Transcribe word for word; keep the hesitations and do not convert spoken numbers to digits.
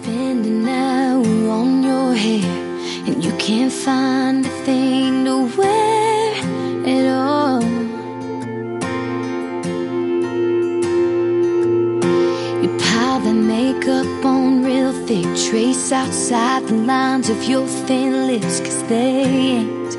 spend an hour on your hair, and you can't find a thing to wear at all. You pile the makeup on real thick, trace outside the lines of your thin lips, 'cause they ain't